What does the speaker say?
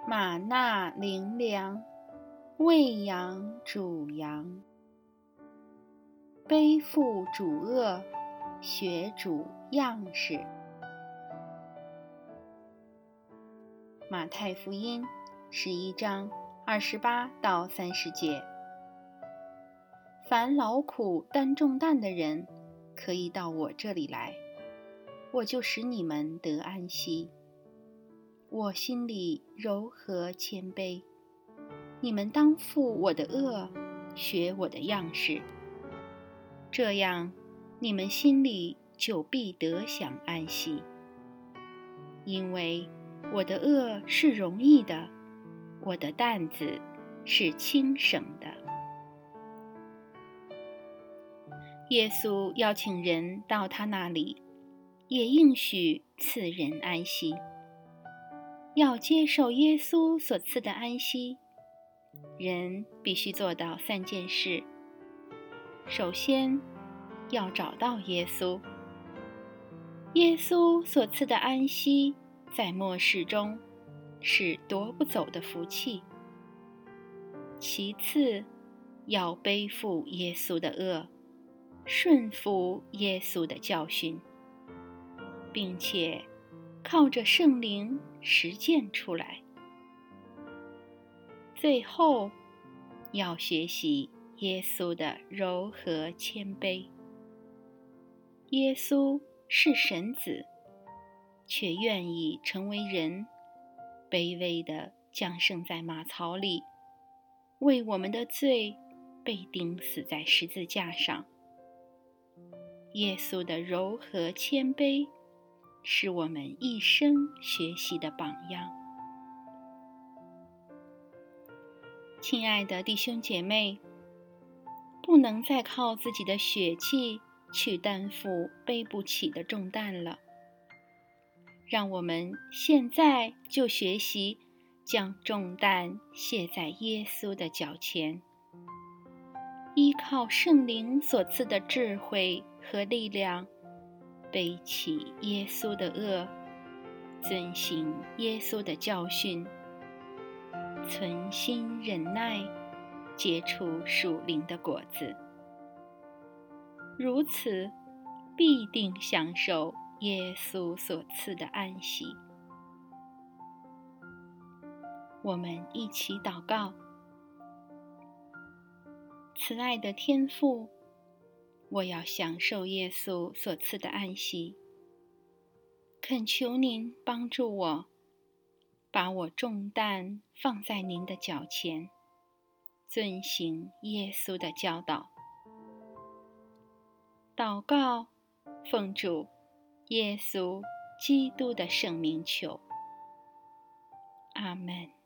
玛纳灵粮，喂养主羊。背负主恶，学主样式。马太福音11章28到30节。凡劳苦担重担的人，可以到我这里来，我就使你们得安息。我心里柔和谦卑，你们当负我的轭，学我的样式，这样你们心里就必得享安息。因为我的轭是容易的，我的担子是轻省的。耶稣邀请人到他那里，也应许赐人安息。要接受耶稣所赐的安息，人必须做到3件事。首先，要找到耶稣。耶稣所赐的安息，在末世中是夺不走的福气。其次，要背负耶稣的轭，顺服耶稣的教训，并且靠着圣灵实践出来。最后，要学习耶稣的柔和谦卑。耶稣是神子，却愿意成为人，卑微地降生在马槽里，为我们的罪被钉死在十字架上。耶稣的柔和谦卑是我们一生学习的榜样。亲爱的弟兄姐妹，不能再靠自己的血气去担负背不起的重担了。让我们现在就学习将重担卸在耶稣的脚前，依靠圣灵所赐的智慧和力量，背起耶稣的轭，遵行耶稣的教训，存心忍耐，结出属灵的果子。如此，必定享受耶稣所赐的安息。我们一起祷告。慈爱的天父，我要享受耶稣所赐的安息，恳求您帮助我，把我重担放在您的脚前，遵行耶稣的教导。祷告，奉主耶稣基督的圣名求，阿们。